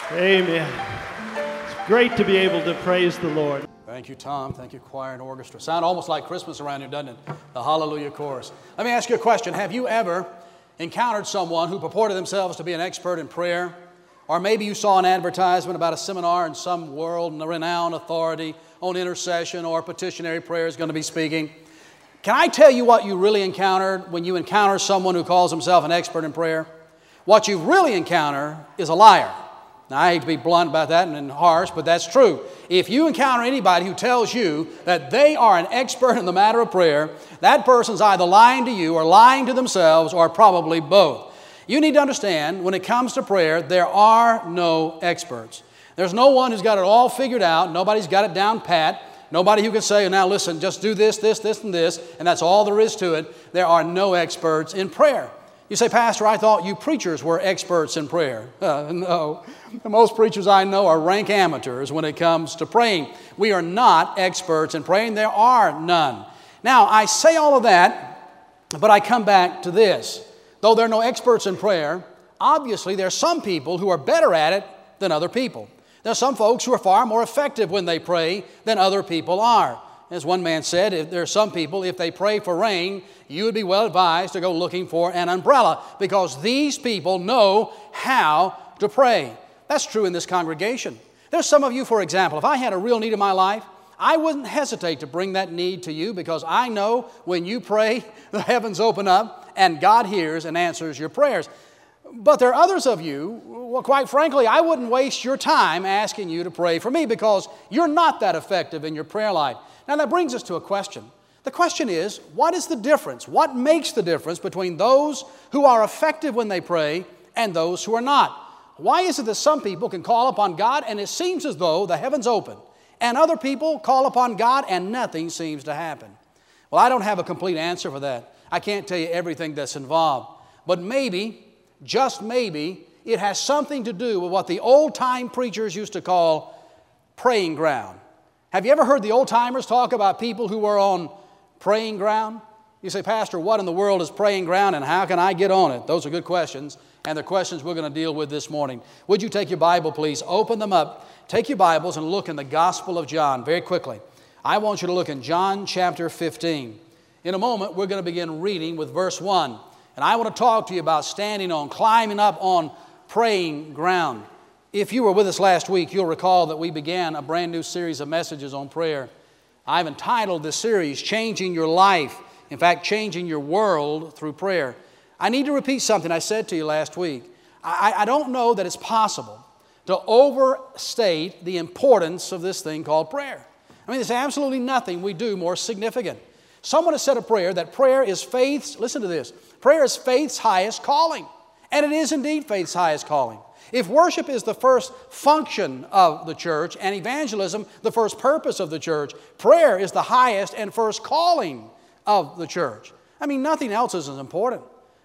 Amen. It's great to be able to praise the Lord. Thank you, Tom. Thank you, choir and orchestra. Sound almost like Christmas around here, doesn't it? The Hallelujah Chorus. Let me ask you a question. Have you ever encountered someone who purported themselves to be an expert in prayer? Or maybe you saw an advertisement about a seminar in some world-renowned authority on intercession or petitionary prayer is going to be speaking. Can I tell you what you really encountered when you encounter someone who calls himself an expert in prayer? What you really encounter is a liar. Now, I hate to be blunt about that and harsh, but that's true. If you encounter anybody who tells you that they are an expert in the matter of prayer, that person's either lying to you or lying to themselves or probably both. You need to understand, when it comes to prayer, there are no experts. There's no one who's got it all figured out. Nobody's got it down pat. Nobody who can say, now listen, just do this, this, this, and this, and that's all there is to it. There are no experts in prayer. You say, Pastor, I thought you preachers were experts in prayer. No. Most preachers I know are rank amateurs when it comes to praying. We are not experts in praying. There are none. Now, I say all of that, but I come back to this. Though there are no experts in prayer, obviously there are some people who are better at it than other people. There are some folks who are far more effective when they pray than other people are. As one man said, if there are some people, if they pray for rain, you would be well advised to go looking for an umbrella because these people know how to pray. That's true in this congregation. There's some of you, for example, if I had a real need in my life, I wouldn't hesitate to bring that need to you because I know when you pray, the heavens open up and God hears and answers your prayers. But there are others of you, well, quite frankly, I wouldn't waste your time asking you to pray for me because you're not that effective in your prayer life. Now that brings us to a question. The question is, what is the difference? What makes the difference between those who are effective when they pray and those who are not? Why is it that some people can call upon God and it seems as though the heavens open, and other people call upon God and nothing seems to happen? Well, I don't have a complete answer for that. I can't tell you everything that's involved. But maybe, just maybe, it has something to do with what the old-time preachers used to call praying ground. Have you ever heard the old-timers talk about people who were on praying ground? You say, Pastor, what in the world is praying ground and how can I get on it? Those are good questions, and they're questions we're going to deal with this morning. Would you take your Bible, please? Open them up. Take your Bibles and look in the Gospel of John very quickly. I want you to look in John chapter 15. In a moment, we're going to begin reading with verse 1. And I want to talk to you about standing on, climbing up on praying ground. If you were with us last week, you'll recall that we began a brand new series of messages on prayer. I've entitled this series, Changing Your Life. In fact, changing your world through prayer. I need to repeat something I said to you last week. I don't know that it's possible to overstate the importance of this thing called prayer. I mean, there's absolutely nothing we do more significant. Someone has said of prayer that prayer is faith's, listen to this, prayer is faith's highest calling. And it is indeed faith's highest calling. If worship is the first function of the church and evangelism the first purpose of the church, prayer is the highest and first calling of the church. I mean, nothing else is as important.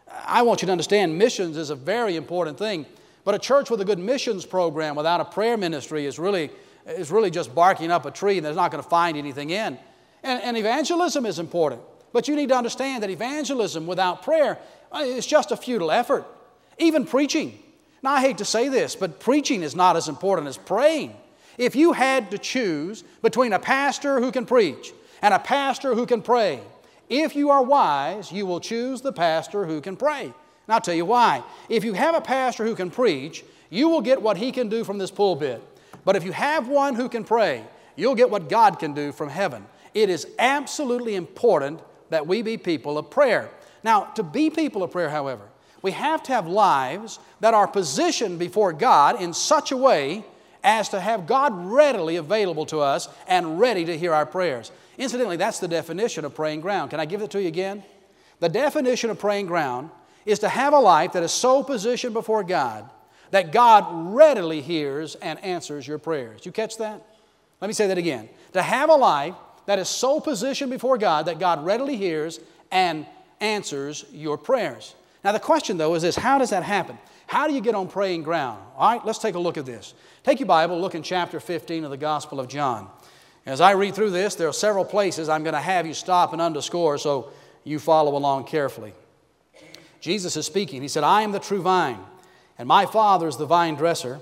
I want you to understand missions is a very important thing. But a church with a good missions program without a prayer ministry is really just barking up a tree and they're not going to find anything in. And evangelism is important. But you need to understand that evangelism without prayer is just a futile effort. Even preaching. Now, I hate to say this, but preaching is not as important as praying. If you had to choose between a pastor who can preach and a pastor who can pray, if you are wise, you will choose the pastor who can pray. And I'll tell you why. If you have a pastor who can preach, you will get what he can do from this pulpit. But if you have one who can pray, you'll get what God can do from heaven. It is absolutely important that we be people of prayer. Now, to be people of prayer, however, we have to have lives that are positioned before God in such a way as to have God readily available to us and ready to hear our prayers. Incidentally, that's the definition of praying ground. Can I give it to you again? The definition of praying ground is to have a life that is so positioned before God that God readily hears and answers your prayers. You catch that? Let me say that again. To have a life that is so positioned before God that God readily hears and answers your prayers. Now the question though is this, how does that happen? How do you get on praying ground? All right, let's take a look at this. Take your Bible, look in chapter 15 of the Gospel of John. As I read through this, there are several places I'm going to have you stop and underscore so you follow along carefully. Jesus is speaking. He said, I am the true vine, and my Father is the vine dresser.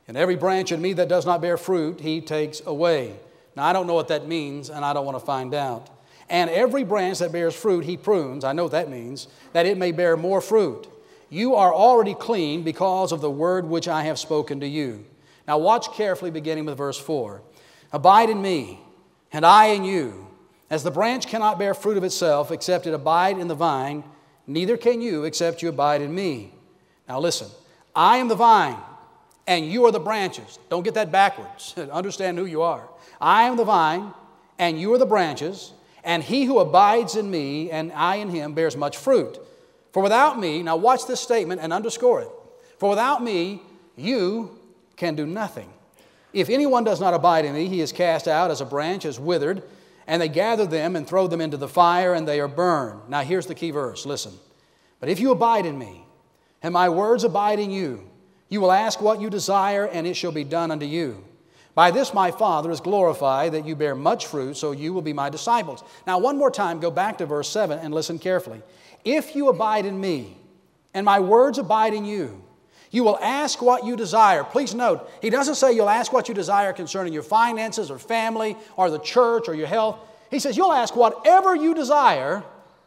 And every branch in me that does not bear fruit, He takes away. Now, I don't know what that means, and I don't want to find out. And every branch that bears fruit, He prunes, I know what that means, that it may bear more fruit. You are already clean because of the word which I have spoken to you. Now, watch carefully, beginning with verse 4. Abide in me, and I in you. As the branch cannot bear fruit of itself, except it abide in the vine, neither can you, except you abide in me. Now, listen. I am the vine, and you are the branches. Don't get that backwards. Understand who you are. I am the vine, and you are the branches, and he who abides in me, and I in him, bears much fruit. For without me, now watch this statement and underscore it. For without me, you can do nothing. If anyone does not abide in me, he is cast out as a branch, is withered, and they gather them and throw them into the fire, and they are burned. Now here's the key verse, listen. But if you abide in me, and my words abide in you, you will ask what you desire, and it shall be done unto you. By this my Father is glorified, that you bear much fruit, so you will be my disciples. Now one more time, go back to verse 7 and listen carefully. If you abide in me, and my words abide in you, you will ask what you desire. Please note, he doesn't say you'll ask what you desire concerning your finances or family or the church or your health. He says you'll ask whatever you desire,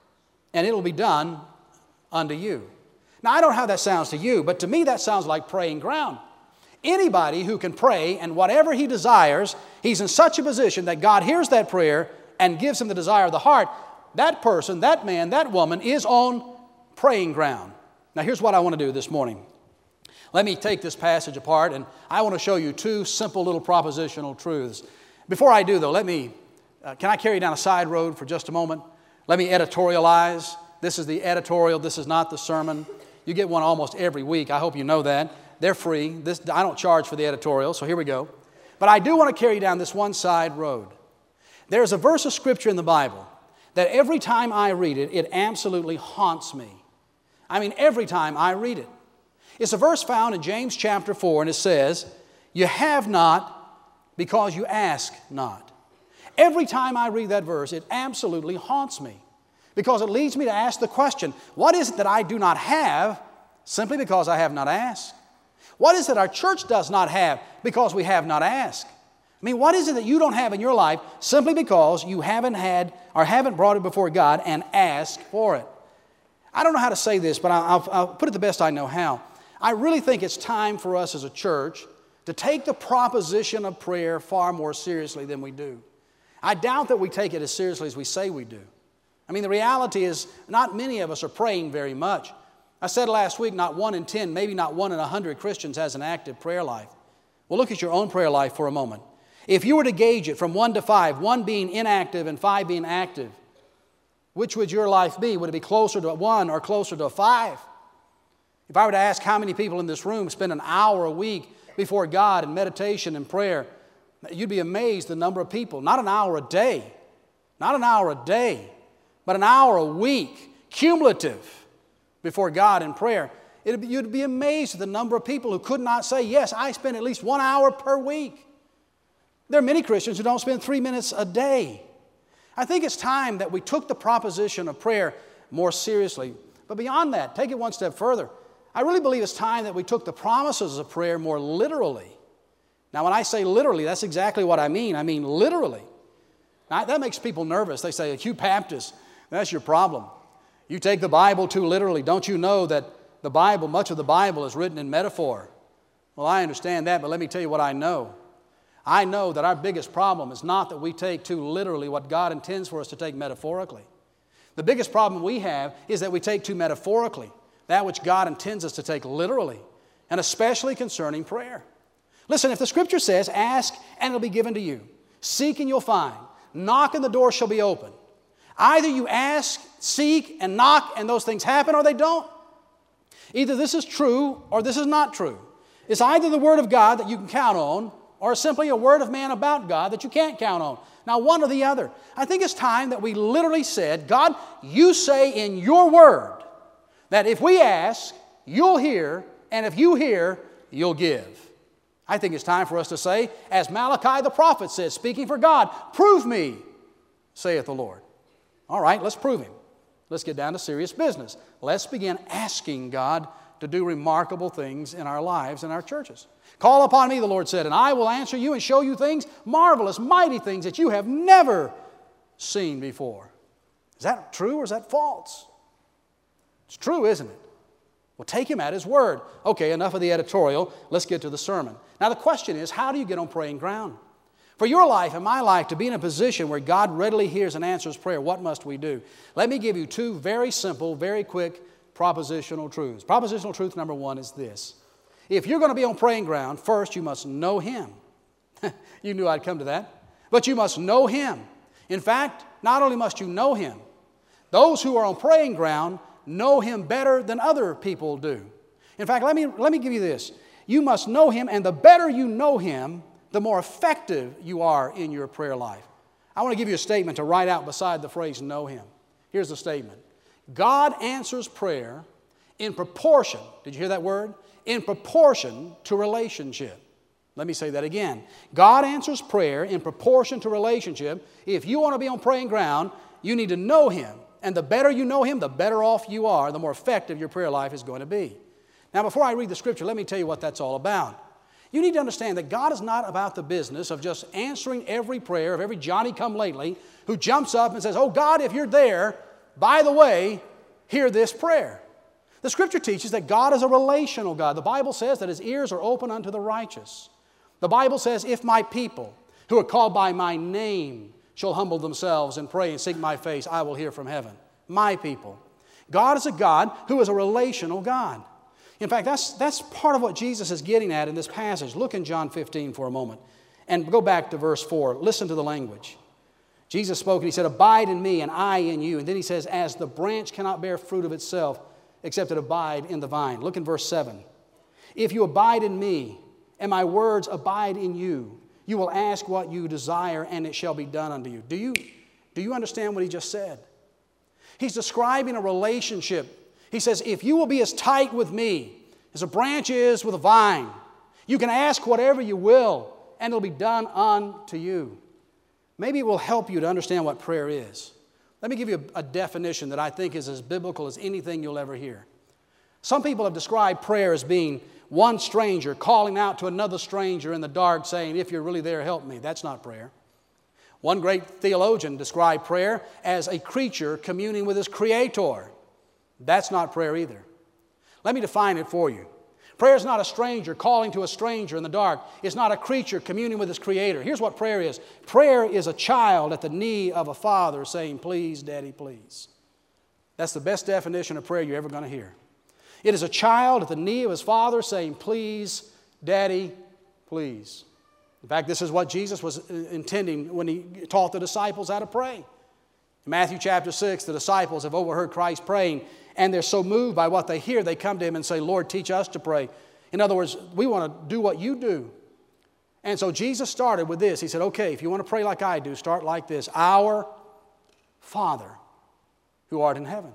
and it'll be done unto you. Now, I don't know how that sounds to you, but to me that sounds like praying ground. Anybody who can pray and whatever he desires, he's in such a position that God hears that prayer and gives him the desire of the heart. That person, that man, that woman is on praying ground. Now, here's what I want to do this morning. Let me take this passage apart, and I want to show you two simple little propositional truths. Before I do, though, can I carry you down a side road for just a moment? Let me editorialize. This is the editorial. This is not the sermon. You get one almost every week. I hope you know that. They're free. I don't charge for the editorial, so here we go. But I do want to carry you down this one side road. There's a verse of Scripture in the Bible that every time I read it, it absolutely haunts me. I mean, every time I read it. It's a verse found in James chapter 4, and it says, you have not because you ask not. Every time I read that verse, it absolutely haunts me because it leads me to ask the question, what is it that I do not have simply because I have not asked? What is it our church does not have because we have not asked? I mean, what is it that you don't have in your life simply because you haven't had or haven't brought it before God and asked for it? I don't know how to say this, but I'll put it the best I know how. I really think it's time for us as a church to take the proposition of prayer far more seriously than we do. I doubt that we take it as seriously as we say we do. I mean, the reality is not many of us are praying very much. I said last week, not 1 in 10, maybe not 1 in 100 Christians has an active prayer life. Well, look at your own prayer life for a moment. If you were to gauge it from 1 to 5, 1 being inactive and 5 being active, which would your life be? Would it be closer to a 1 or closer to a 5? If I were to ask how many people in this room spend an hour a week before God in meditation and prayer, you'd be amazed the number of people. Not an hour a day, not an hour a day, but an hour a week, cumulative, before God in prayer. You'd be amazed at the number of people who could not say, yes, I spend at least 1 hour per week. There are many Christians who don't spend 3 minutes a day. I think it's time that we took the proposition of prayer more seriously. But beyond that, take it one step further. I really believe it's time that we took the promises of prayer more literally. Now, when I say literally, that's exactly what I mean. I mean literally. Now, that makes people nervous. They say, Hugh Baptist, that's your problem. You take the Bible too literally. Don't you know that the Bible, much of the Bible is written in metaphor? Well, I understand that, but let me tell you what I know. I know that our biggest problem is not that we take too literally what God intends for us to take metaphorically. The biggest problem we have is that we take too metaphorically that which God intends us to take literally, and especially concerning prayer. Listen, if the Scripture says, ask and it'll be given to you, seek and you'll find, knock and the door shall be open. Either you ask, seek, and knock, and those things happen, or they don't. Either this is true or this is not true. It's either the Word of God that you can count on, or simply a word of man about God that you can't count on. Now, one or the other. I think it's time that we literally said, God, you say in your Word that if we ask, you'll hear, and if you hear, you'll give. I think it's time for us to say, as Malachi the prophet said, speaking for God, prove me, saith the Lord. All right, let's prove Him. Let's get down to serious business. Let's begin asking God to do remarkable things in our lives and our churches. Call upon me, the Lord said, and I will answer you and show you things, marvelous, mighty things that you have never seen before. Is that true or is that false? It's true, isn't it? Well, take Him at His word. Okay, enough of the editorial. Let's get to the sermon. Now, the question is, how do you get on praying ground? For your life and my life to be in a position where God readily hears and answers prayer, what must we do? Let me give you two very simple, very quick propositional truths. Propositional truth number one is this. If you're going to be on praying ground, first you must know Him. You knew I'd come to that. But you must know Him. In fact, not only must you know Him, those who are on praying ground know Him better than other people do. In fact, let me give you this. You must know Him, and the better you know Him, the more effective you are in your prayer life. I want to give you a statement to write out beside the phrase know Him. Here's the statement. God answers prayer in proportion, did you hear that word? In proportion to relationship. Let me say that again. God answers prayer in proportion to relationship. If you want to be on praying ground, you need to know Him. And the better you know Him, the better off you are, the more effective your prayer life is going to be. Now, before I read the Scripture, let me tell you what that's all about. You need to understand that God is not about the business of just answering every prayer of every Johnny-come-lately who jumps up and says, oh, God, if you're there, by the way, hear this prayer. The Scripture teaches that God is a relational God. The Bible says that His ears are open unto the righteous. The Bible says, if my people who are called by my name shall humble themselves and pray and seek my face, I will hear from heaven. My people. God is a God who is a relational God. In fact, that's part of what Jesus is getting at in this passage. Look in John 15 for a moment and go back to verse 4. Listen to the language. Jesus spoke and He said, abide in me and I in you. And then He says, as the branch cannot bear fruit of itself except it abide in the vine. Look in verse 7. If you abide in me and my words abide in you, you will ask what you desire and it shall be done unto you. Do you understand what He just said? He's describing a relationship. He says, if you will be as tight with me as a branch is with a vine, you can ask whatever you will, and it'll be done unto you. Maybe it will help you to understand what prayer is. Let me give you a definition that I think is as biblical as anything you'll ever hear. Some people have described prayer as being one stranger calling out to another stranger in the dark saying, if you're really there, help me. That's not prayer. One great theologian described prayer as a creature communing with his Creator. That's not prayer either. Let me define it for you. Prayer is not a stranger calling to a stranger in the dark. It's not a creature communing with his Creator. Here's what prayer is. Prayer is a child at the knee of a father saying, please, Daddy, please. That's the best definition of prayer you're ever going to hear. It is a child at the knee of his father saying, please, Daddy, please. In fact, this is what Jesus was intending when He taught the disciples how to pray. In Matthew chapter 6, the disciples have overheard Christ praying, and they're so moved by what they hear, they come to Him and say, Lord, teach us to pray. In other words, we want to do what you do. And so Jesus started with this. He said, okay, if you want to pray like I do, start like this. Our Father, who art in heaven.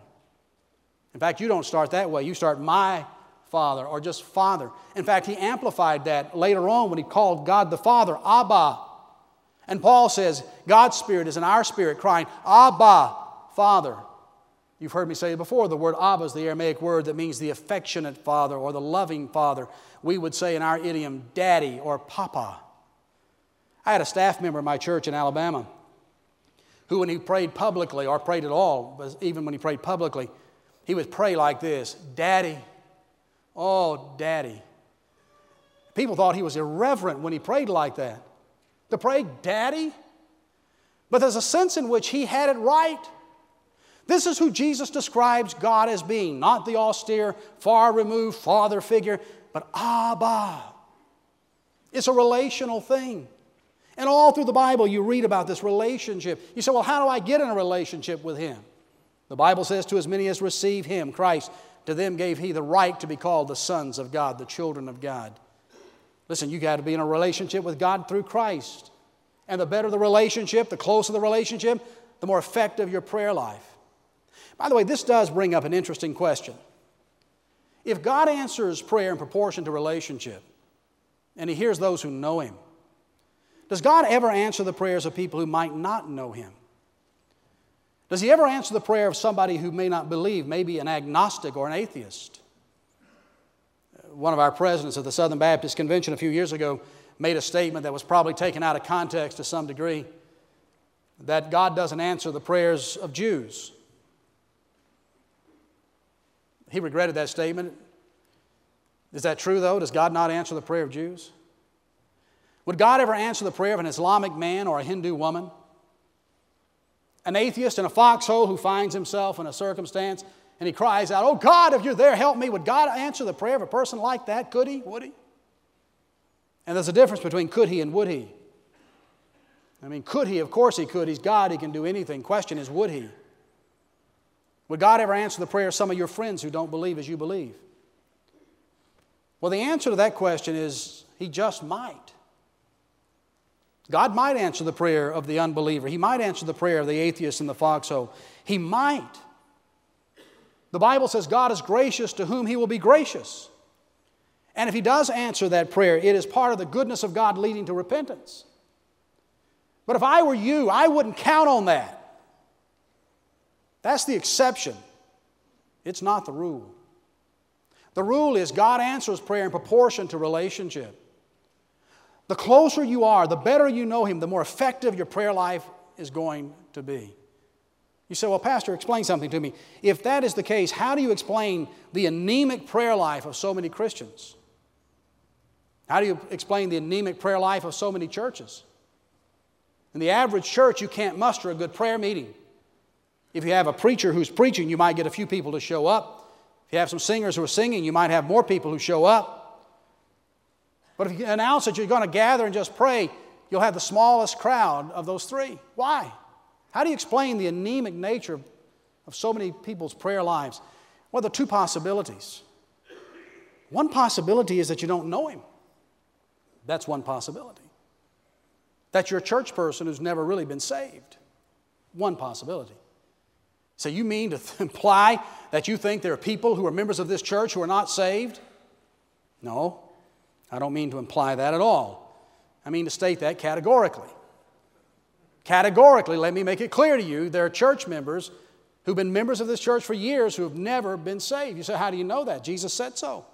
In fact, you don't start that way. You start my Father, or just Father. In fact, He amplified that later on when He called God the Father, Abba. And Paul says, God's Spirit is in our spirit crying, Abba, Father. You've heard me say it before, the word Abba is the Aramaic word that means the affectionate father or the loving father. We would say in our idiom, Daddy or Papa. I had a staff member in my church in Alabama who, when he prayed publicly, or prayed at all, but even when he prayed publicly, he would pray like this, Daddy, oh, Daddy. People thought he was irreverent when he prayed like that. To pray, Daddy? But there's a sense in which he had it right. This is who Jesus describes God as being, not the austere, far-removed father figure, but Abba. It's a relational thing. And all through the Bible you read about this relationship. You say, well, how do I get in a relationship with Him? The Bible says, to as many as receive Him, Christ, to them gave He the right to be called the sons of God, the children of God. Listen, you got to be in a relationship with God through Christ. And the better the relationship, the closer the relationship, the more effective your prayer life. By the way, this does bring up an interesting question. If God answers prayer in proportion to relationship, and He hears those who know Him, does God ever answer the prayers of people who might not know Him? Does He ever answer the prayer of somebody who may not believe, maybe an agnostic or an atheist? one of our presidents of the Southern Baptist Convention a few years ago made a statement that was probably taken out of context to some degree, that God doesn't answer the prayers of Jews. He regretted that statement. Is that true, though? Does God not answer the prayer of Jews? Would God ever answer the prayer of an Islamic man or a Hindu woman? An atheist in a foxhole who finds himself in a circumstance and he cries out, "Oh God, if you're there, help me." Would God answer the prayer of a person like that? Could He? Would He? And there's a difference between could He and would He. I mean, could He? Of course He could. He's God. He can do anything. Question is, would He? Would God ever answer the prayer of some of your friends who don't believe as you believe? Well, the answer to that question is He just might. God might answer the prayer of the unbeliever. He might answer the prayer of the atheist in the foxhole. He might. The Bible says God is gracious to whom He will be gracious. And if He does answer that prayer, it is part of the goodness of God leading to repentance. But if I were you, I wouldn't count on that. That's the exception. It's not the rule. The rule is God answers prayer in proportion to relationship. The closer you are, the better you know Him, the more effective your prayer life is going to be. You say, "Well, Pastor, explain something to me." If that is the case, how do you explain the anemic prayer life of so many Christians? How do you explain the anemic prayer life of so many churches? In the average church, you can't muster a good prayer meeting. If you have a preacher who's preaching, you might get a few people to show up. If you have some singers who are singing, you might have more people who show up. But if you announce that you're going to gather and just pray, you'll have the smallest crowd of those three. Why? How do you explain the anemic nature of so many people's prayer lives? Well, there are two possibilities. One possibility is that you don't know Him. That's one possibility. That you're a church person who's never really been saved. One possibility. So you mean to imply that you think there are people who are members of this church who are not saved? No, I don't mean to imply that at all. I mean to state that categorically. Categorically, let me make it clear to you, there are church members who've been members of this church for years who have never been saved. You say, how do you know that? Jesus said so.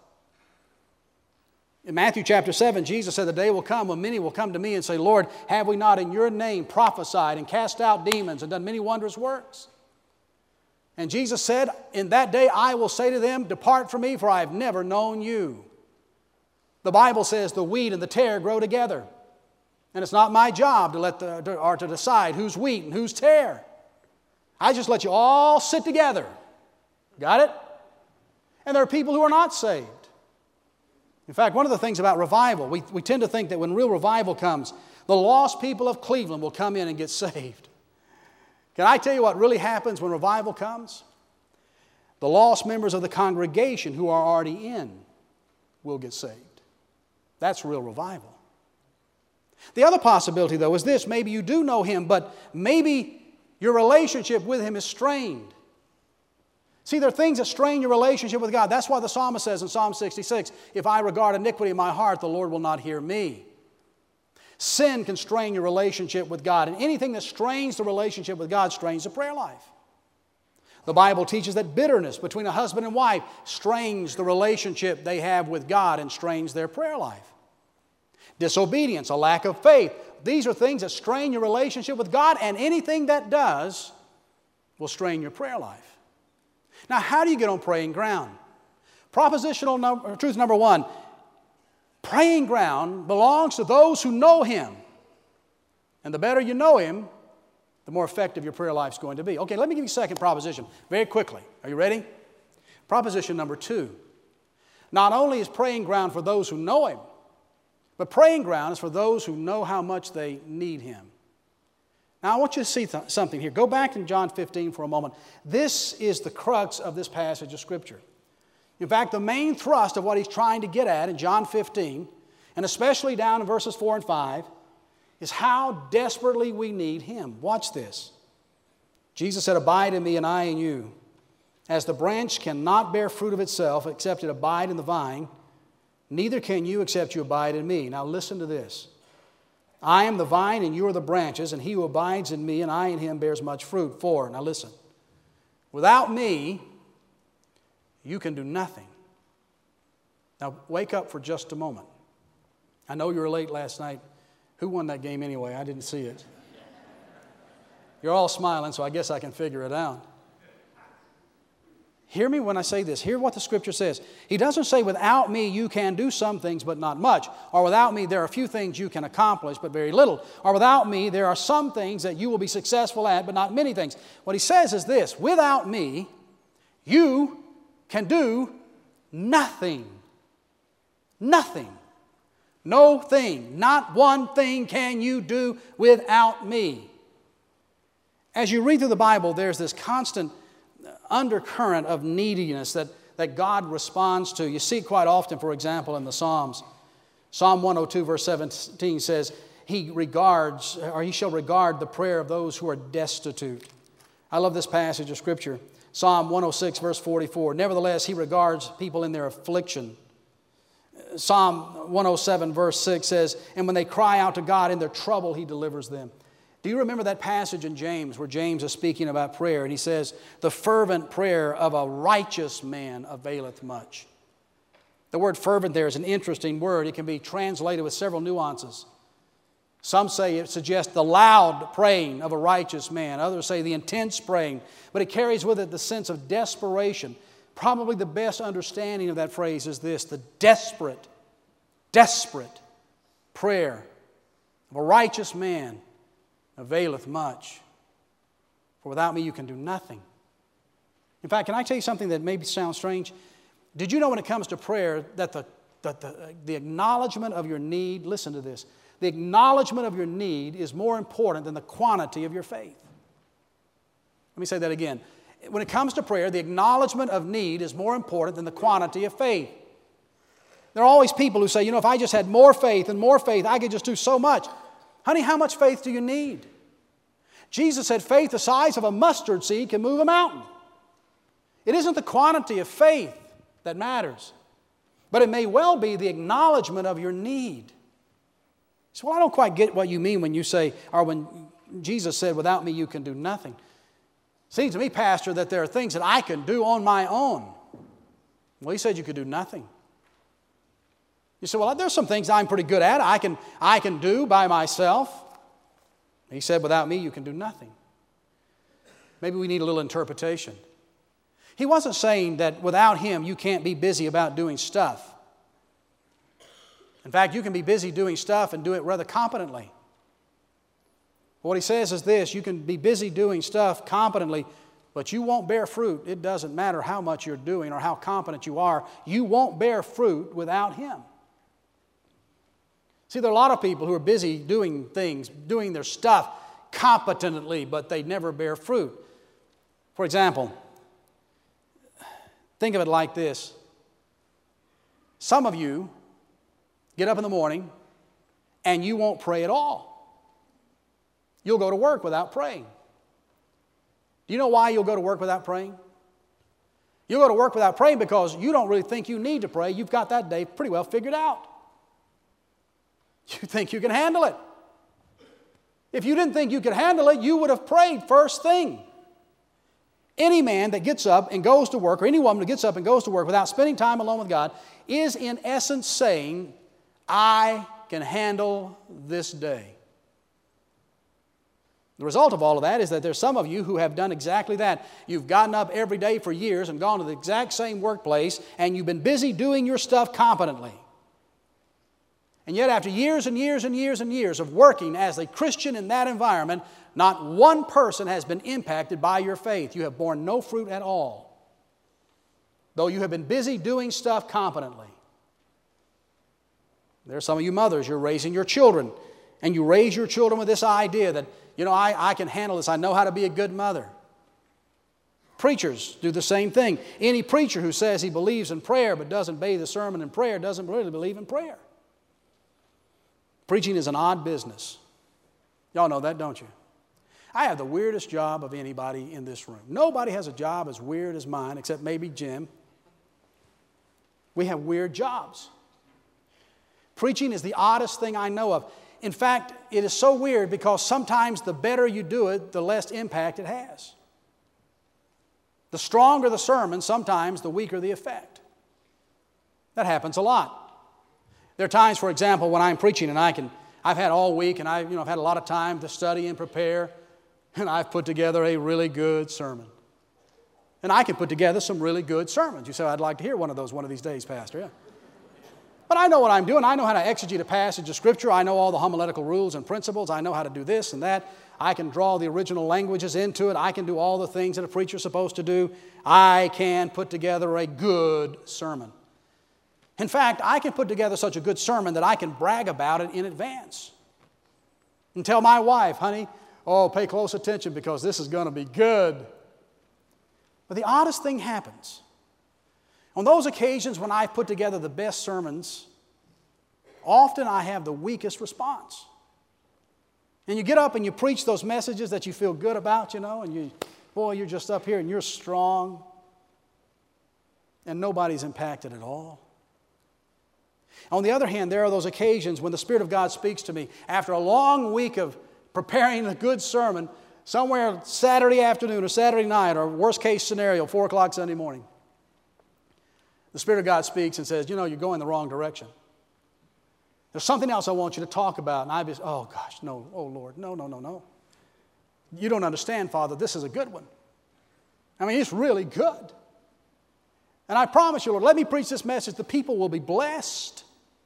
In Matthew chapter 7, Jesus said, "The day will come when many will come to me and say, 'Lord, have we not in your name prophesied and cast out demons and done many wondrous works?' And Jesus said, 'In that day I will say to them, depart from me, for I have never known you.'" The Bible says the wheat and the tare grow together. And it's not my job to decide who's wheat and who's tare. I just let you all sit together. Got it? And there are people who are not saved. In fact, one of the things about revival, we tend to think that when real revival comes, the lost people of Cleveland will come in and get saved. Can I tell you what really happens when revival comes? The lost members of the congregation who are already in will get saved. That's real revival. The other possibility, though, is this. Maybe you do know Him, but maybe your relationship with Him is strained. See, there are things that strain your relationship with God. That's why the psalmist says in Psalm 66, "If I regard iniquity in my heart, the Lord will not hear me." Sin can strain your relationship with God, and anything that strains the relationship with God strains the prayer life. The Bible teaches that bitterness between a husband and wife strains the relationship they have with God and strains their prayer life. Disobedience, a lack of faith, these are things that strain your relationship with God, and anything that does will strain your prayer life. Now, how do you get on praying ground? Propositional truth number one, praying ground belongs to those who know Him. And the better you know Him, the more effective your prayer life is going to be. Okay, let me give you a second proposition very quickly. Are you ready? Proposition number two. Not only is praying ground for those who know Him, but praying ground is for those who know how much they need Him. Now, I want you to see something here. Go back in John 15 for a moment. This is the crux of this passage of Scripture. In fact, the main thrust of what he's trying to get at in John 15, and especially down in verses 4 and 5, is how desperately we need Him. Watch this. Jesus said, "Abide in me and I in you. As the branch cannot bear fruit of itself except it abide in the vine, neither can you except you abide in me." Now listen to this. "I am the vine and you are the branches, and he who abides in me and I in him bears much fruit. For," now listen, "without me you can do nothing." Now, wake up for just a moment. I know you were late last night. Who won that game anyway? I didn't see it. You're all smiling, so I guess I can figure it out. Hear me when I say this. Hear what the Scripture says. He doesn't say, without me you can do some things, but not much. Or without me there are a few things you can accomplish, but very little. Or without me there are some things that you will be successful at, but not many things. What he says is this: without me you can do nothing. Nothing. No thing. Not one thing can you do without me. As you read through the Bible, there's this constant undercurrent of neediness that God responds to. You see it quite often, for example, in the Psalms. Psalm 102, verse 17 says, He shall regard the prayer of those who are destitute. I love this passage of Scripture. Psalm 106, verse 44. Nevertheless, He regards people in their affliction. Psalm 107, verse 6 says, and when they cry out to God in their trouble, He delivers them. Do you remember that passage in James where James is speaking about prayer? And he says, the fervent prayer of a righteous man availeth much. The word fervent there is an interesting word. It can be translated with several nuances. Some say it suggests the loud praying of a righteous man. Others say the intense praying. But it carries with it the sense of desperation. Probably the best understanding of that phrase is this: the desperate prayer of a righteous man availeth much. For without me you can do nothing. In fact, can I tell you something that maybe sounds strange? Did you know when it comes to prayer that the acknowledgement of your need, listen to this, the acknowledgement of your need is more important than the quantity of your faith? Let me say that again. When it comes to prayer, the acknowledgement of need is more important than the quantity of faith. There are always people who say, if I just had more faith, I could just do so much. Honey, how much faith do you need? Jesus said faith the size of a mustard seed can move a mountain. It isn't the quantity of faith that matters, but it may well be the acknowledgement of your need. So, I don't quite get what you mean when you say, or when Jesus said, without me you can do nothing. It seems to me, Pastor, that there are things that I can do on my own. Well, He said you could do nothing. You say, well, there's some things I'm pretty good at. I can do by myself. He said, without me, you can do nothing. Maybe we need a little interpretation. He wasn't saying that without Him, you can't be busy about doing stuff. In fact, you can be busy doing stuff and do it rather competently. What He says is this: you can be busy doing stuff competently, but you won't bear fruit. It doesn't matter how much you're doing or how competent you are. You won't bear fruit without Him. See, there are a lot of people who are busy doing things, doing their stuff competently, but they never bear fruit. For example, think of it like this. Some of you get up in the morning and you won't pray at all. You'll go to work without praying. Do you know why you'll go to work without praying? You'll go to work without praying because you don't really think you need to pray. You've got that day pretty well figured out. You think you can handle it. If you didn't think you could handle it, you would have prayed first thing. Any man that gets up and goes to work, or any woman that gets up and goes to work without spending time alone with God, is in essence saying, I can handle this day. The result of all of that is that there's some of you who have done exactly that. You've gotten up every day for years and gone to the exact same workplace, and you've been busy doing your stuff competently. And yet after years and years and years and years of working as a Christian in that environment, not one person has been impacted by your faith. You have borne no fruit at all, though you have been busy doing stuff competently. There are some of you mothers, you're raising your children, and you raise your children with this idea that, I can handle this. I know how to be a good mother. Preachers do the same thing. Any preacher who says he believes in prayer but doesn't bathe the sermon in prayer doesn't really believe in prayer. Preaching is an odd business. Y'all know that, don't you? I have the weirdest job of anybody in this room. Nobody has a job as weird as mine, except maybe Jim. We have weird jobs. Preaching is the oddest thing I know of. In fact, it is so weird because sometimes the better you do it, the less impact it has. The stronger the sermon, sometimes the weaker the effect. That happens a lot. There are times, for example, when I'm preaching and I've had all week and I've had a lot of time to study and prepare, and I've put together a really good sermon. And I can put together some really good sermons. You say, I'd like to hear one of those one of these days, Pastor. Yeah. But I know what I'm doing. I know how to exegete a passage of Scripture. I know all the homiletical rules and principles. I know how to do this and that. I can draw the original languages into it. I can do all the things that a preacher's supposed to do. I can put together a good sermon. In fact, I can put together such a good sermon that I can brag about it in advance and tell my wife, honey, pay close attention because this is going to be good. But the oddest thing happens. On those occasions when I put together the best sermons, often I have the weakest response. And you get up and you preach those messages that you feel good about, and you're just up here and you're strong, and nobody's impacted at all. On the other hand, there are those occasions when the Spirit of God speaks to me after a long week of preparing a good sermon, somewhere Saturday afternoon or Saturday night, or worst case scenario, 4 o'clock Sunday morning. The Spirit of God speaks and says, you're going the wrong direction. There's something else I want you to talk about. And I just, oh gosh, no, oh Lord, no. You don't understand, Father, this is a good one. I mean, it's really good. And I promise you, Lord, let me preach this message. The people will be blessed.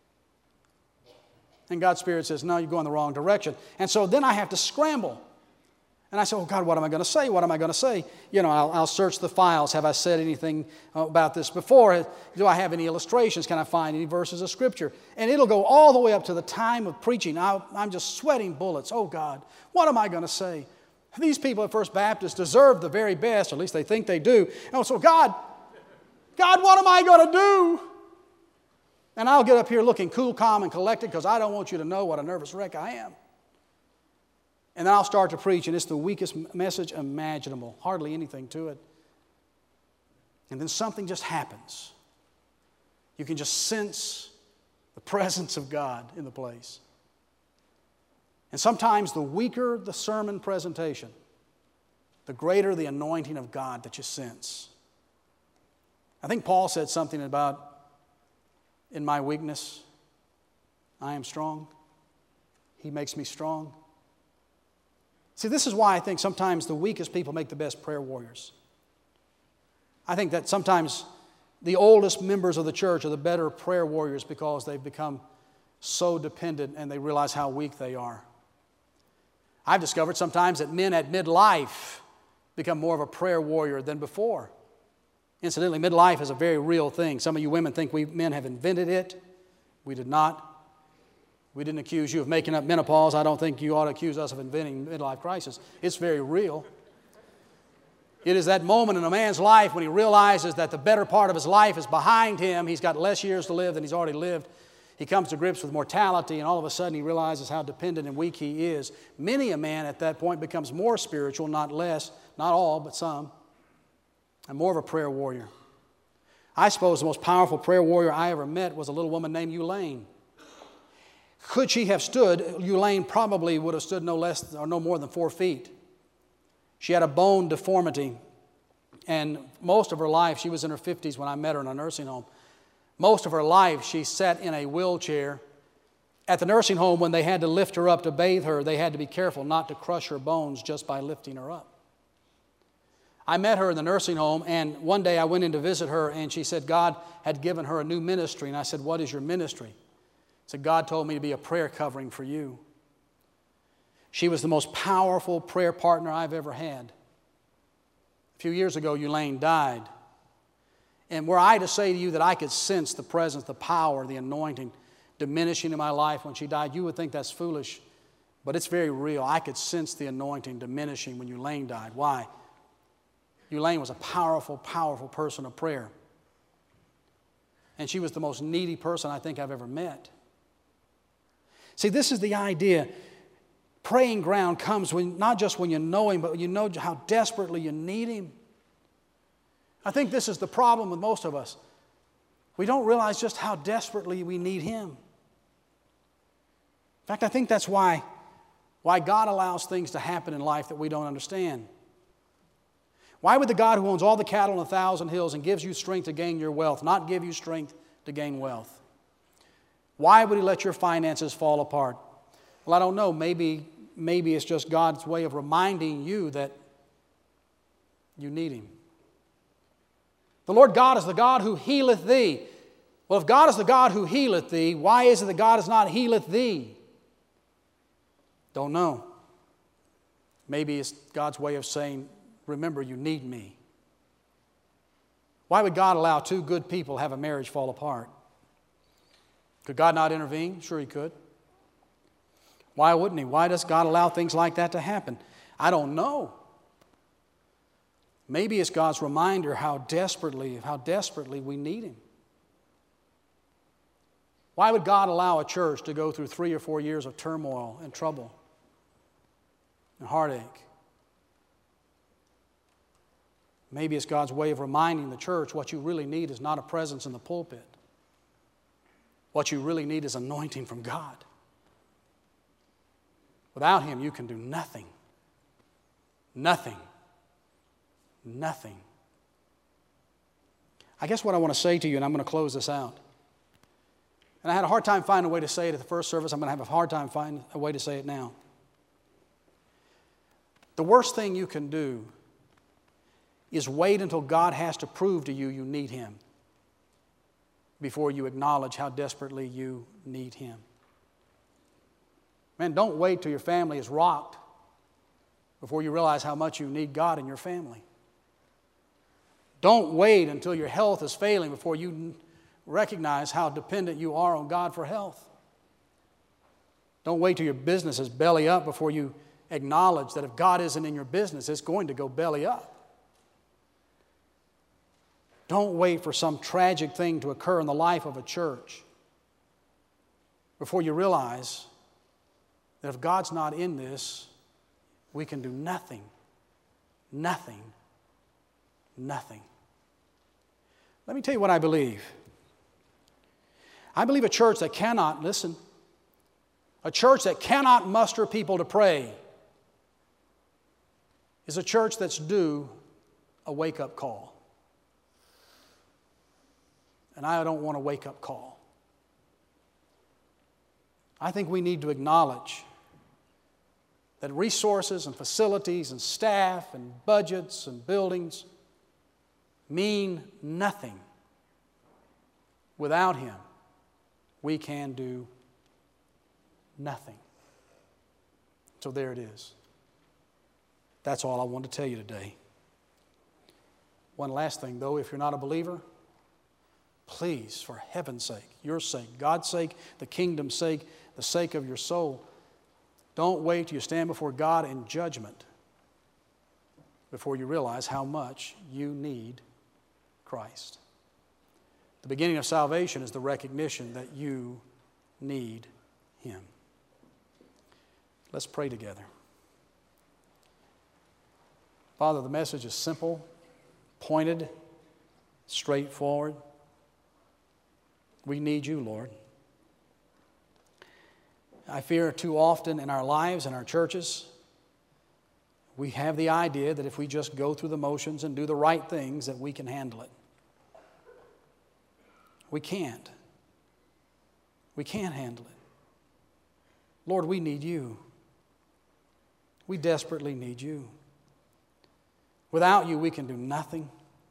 And God's Spirit says, no, you're going the wrong direction. And so then I have to scramble. And I say, oh, God, what am I going to say? What am I going to say? I'll search the files. Have I said anything about this before? Do I have any illustrations? Can I find any verses of Scripture? And it'll go all the way up to the time of preaching. I'm just sweating bullets. Oh, God, what am I going to say? These people at First Baptist deserve the very best, or at least they think they do. And so, God, what am I going to do? And I'll get up here looking cool, calm, and collected because I don't want you to know what a nervous wreck I am. And then I'll start to preach, and it's the weakest message imaginable. Hardly anything to it. And then something just happens. You can just sense the presence of God in the place. And sometimes the weaker the sermon presentation, the greater the anointing of God that you sense. I think Paul said something about, in my weakness, I am strong. He makes me strong. See, this is why I think sometimes the weakest people make the best prayer warriors. I think that sometimes the oldest members of the church are the better prayer warriors because they've become so dependent and they realize how weak they are. I've discovered sometimes that men at midlife become more of a prayer warrior than before. Incidentally, midlife is a very real thing. Some of you women think we men have invented it. We did not. We didn't accuse you of making up menopause. I don't think you ought to accuse us of inventing midlife crisis. It's very real. It is that moment in a man's life when he realizes that the better part of his life is behind him. He's got less years to live than he's already lived. He comes to grips with mortality, and all of a sudden he realizes how dependent and weak he is. Many a man at that point becomes more spiritual, not less, not all, but some, and more of a prayer warrior. I suppose the most powerful prayer warrior I ever met was a little woman named Elaine. Could she have stood? Elaine probably would have stood no less or no more than 4 feet. She had a bone deformity, and most of her life, she was in her 50s when I met her in a nursing home. Most of her life, she sat in a wheelchair. At the nursing home, when they had to lift her up to bathe her, they had to be careful not to crush her bones just by lifting her up. I met her in the nursing home, and one day I went in to visit her, and she said God had given her a new ministry. And I said, what is your ministry? She said, God told me to be a prayer covering for you. She was the most powerful prayer partner I've ever had. A few years ago, Elaine died. And were I to say to you that I could sense the presence, the power, the anointing diminishing in my life when she died, you would think that's foolish. But it's very real. I could sense the anointing diminishing when Elaine died. Why? Elaine was a powerful, powerful person of prayer. And she was the most needy person I think I've ever met. See, this is the idea. Praying ground comes when, not just when you know Him, but when you know how desperately you need Him. I think this is the problem with most of us. We don't realize just how desperately we need Him. In fact, I think that's why God allows things to happen in life that we don't understand. Why would the God who owns all the cattle on 1,000 hills and gives you strength to gain your wealth not give you strength to gain wealth? Why would He let your finances fall apart? Well, I don't know. Maybe it's just God's way of reminding you that you need Him. The Lord God is the God who healeth thee. Well, if God is the God who healeth thee, why is it that God is not healeth thee? Don't know. Maybe it's God's way of saying, remember, you need me. Why would God allow two good people to have a marriage fall apart? Could God not intervene? Sure He could. Why wouldn't He? Why does God allow things like that to happen? I don't know. Maybe it's God's reminder how desperately we need Him. Why would God allow a church to go through 3 or 4 years of turmoil and trouble and heartache? Maybe it's God's way of reminding the church what you really need is not a presence in the pulpit. What you really need is anointing from God. Without Him, you can do nothing. Nothing. Nothing. I guess what I want to say to you, and I'm going to close this out, and I had a hard time finding a way to say it at the first service. I'm going to have a hard time finding a way to say it now. The worst thing you can do is wait until God has to prove to you you need Him before you acknowledge how desperately you need Him. Man, don't wait till your family is rocked before you realize how much you need God in your family. Don't wait until your health is failing before you recognize how dependent you are on God for health. Don't wait till your business is belly up before you acknowledge that if God isn't in your business, it's going to go belly up. Don't wait for some tragic thing to occur in the life of a church before you realize that if God's not in this, we can do nothing. Nothing. Nothing. Let me tell you what I believe. I believe a church that cannot, listen, a church that cannot muster people to pray is a church that's due a wake-up call. And I don't want a wake-up call. I think we need to acknowledge that resources and facilities and staff and budgets and buildings mean nothing. Without Him, we can do nothing. So there it is. That's all I want to tell you today. One last thing, though, if you're not a believer, please, for heaven's sake, your sake, God's sake, the kingdom's sake, the sake of your soul, don't wait till you stand before God in judgment before you realize how much you need Christ. The beginning of salvation is the recognition that you need Him. Let's pray together. Father, the message is simple, pointed, straightforward. We need you, Lord. I fear too often in our lives and our churches, we have the idea that if we just go through the motions and do the right things, that we can handle it. We can't. We can't handle it. Lord, we need you. We desperately need you. Without you, we can do nothing.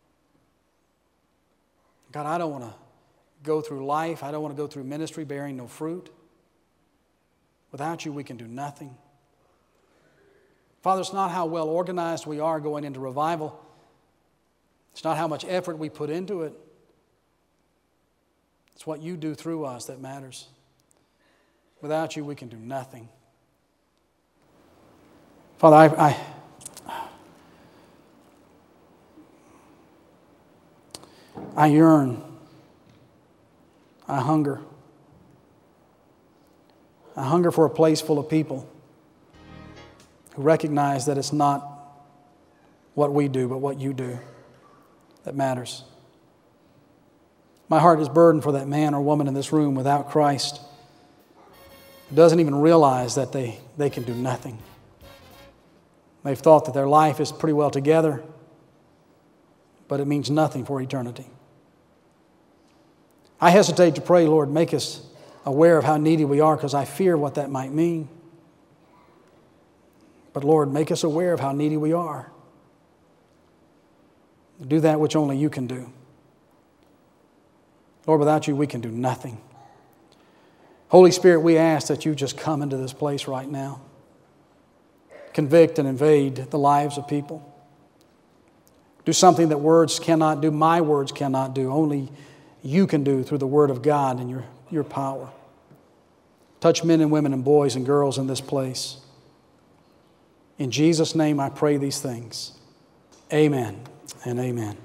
God, I don't want to go through life. I don't want to go through ministry bearing no fruit. Without you, we can do nothing. Father, it's not how well organized we are going into revival. It's not how much effort we put into it. It's what you do through us that matters. Without you, we can do nothing. Father, I yearn. I hunger. I hunger for a place full of people who recognize that it's not what we do, but what you do that matters. My heart is burdened for that man or woman in this room without Christ who doesn't even realize that they can do nothing. They've thought that their life is pretty well together, but it means nothing for eternity. I hesitate to pray, Lord, make us aware of how needy we are, because I fear what that might mean. But Lord, make us aware of how needy we are. Do that which only you can do. Lord, without you, we can do nothing. Holy Spirit, we ask that you just come into this place right now. Convict and invade the lives of people. Do something that words cannot do, my words cannot do. Only you can do through the Word of God and your power. Touch men and women and boys and girls in this place. In Jesus' name I pray these things. Amen and amen.